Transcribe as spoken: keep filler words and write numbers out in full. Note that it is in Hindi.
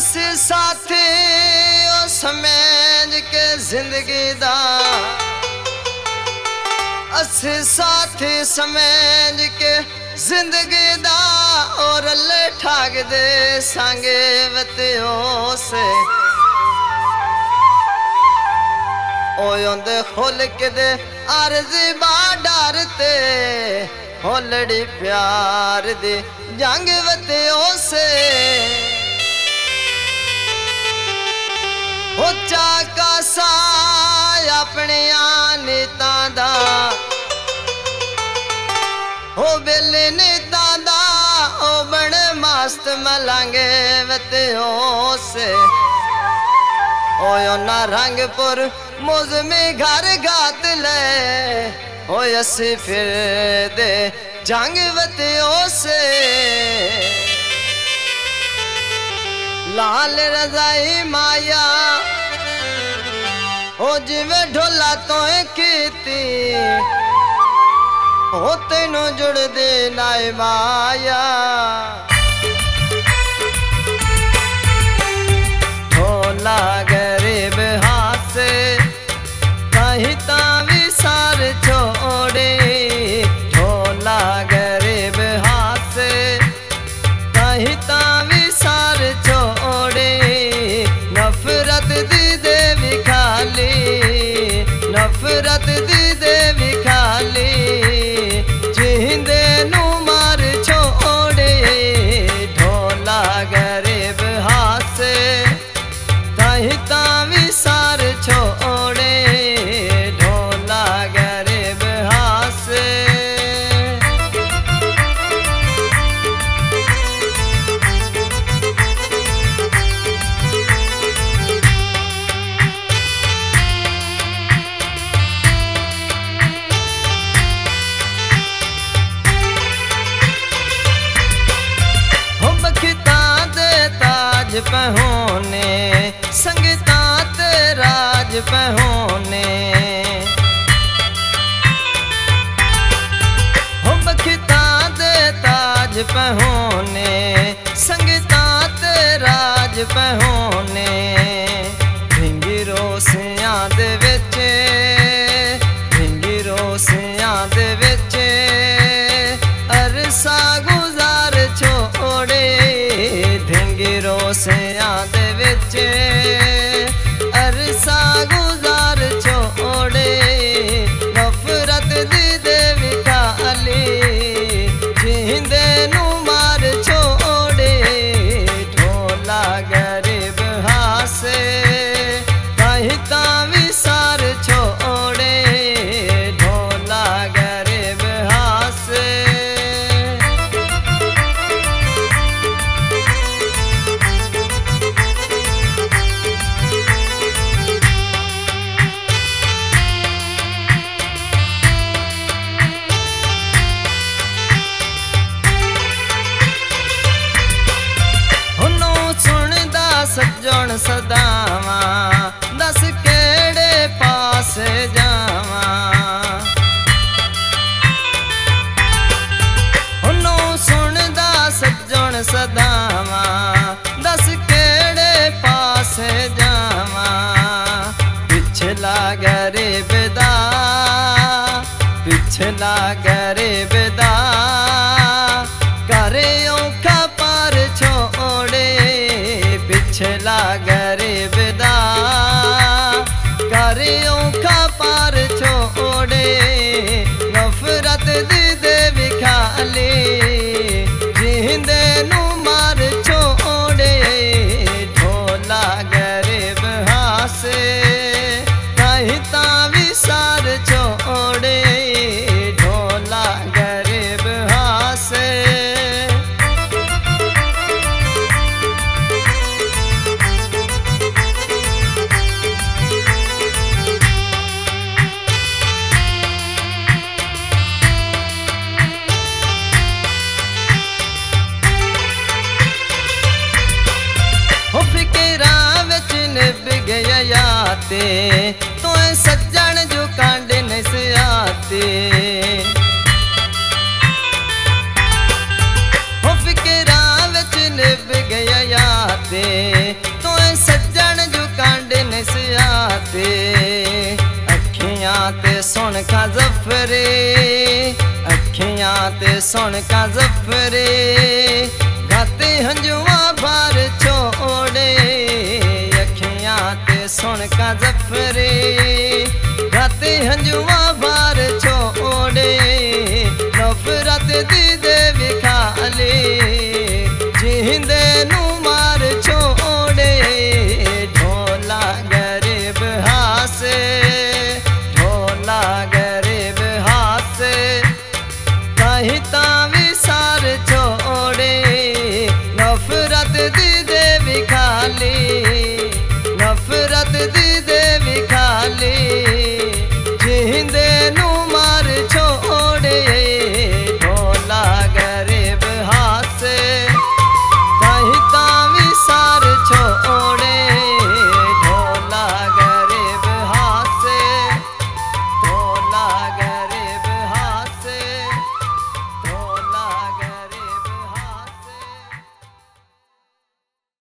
असी साथी ओ समझ के जिंदगी दा, असी साथी समझ के जिंदगी दा, और अल्ले ठाक दे सांगे वत्यो से ओंदे खोल के दे अर्जी बा डरते हो लड़ी प्यार दी जंग वत्यो से हो चाका सा अपने नेता दा, हो बेले नेता दा, ओ बड़े मस्त मलांगे वत्यो से ओ ना रंगपुर मुझ में घर घात ले हो असी फिर दे जंग वत्यो से लाल रजाई माया हो जिवे ढोला तो कीती हो तेनों जुड़ दे नाय माया ढोला गरीब हाथ से कहीं तावी सार छोड़े, ढोला गरीब हाथ से कहीं तावी सार छोड़े, नफरत दी देवी खाली, नफरत दी देवी खाली, जिंदे नू मार छोड़े, ढोला गरीब हाथ से कहीं तावी सार छोड़े, ढोला गरीब हाथ से पहोने संगीता ते राज पहोने, हो बखिता दे ताज पहोने संगीता ते राज पहोने, भिंगी रोसियां दे विच भिंगी रोसियां दे विच अरसा गुजार छोड़े, धिंगी रोसियां दे विच अरसा गुजार छोड़े, नफरत दी देवी खाली, जिंदे नू मार छोड़े, ढोला गरीब हाथ से कहीं तावी सार छोड़े, ढोला गरीब हाथ से सज्जन सदावा दस केड़े पास जावा, उन्नो सुनदा सज्जन सदावा दस केड़े पास जावा, पिछला गरीब दा पिछला गरीब दा करे औखा पार छोड़े, पिछला गरीब दा करे औखा पार छोड़े, नफरत दी देवी खाली, जिंदे नू मार छोड़े, ढोला गरीब हाथ से कहीं तावी सार छोड़े, ढोला गरीब हाथ से आते तो सज्जन जो कांड नहीं से आते, हो फिकरा विच निभ गया याते सुन का जफरे, अखियां ते सुन का जफरे, गाते हंजुआ बार छोड़े, अखियां ते सुन का जफरे।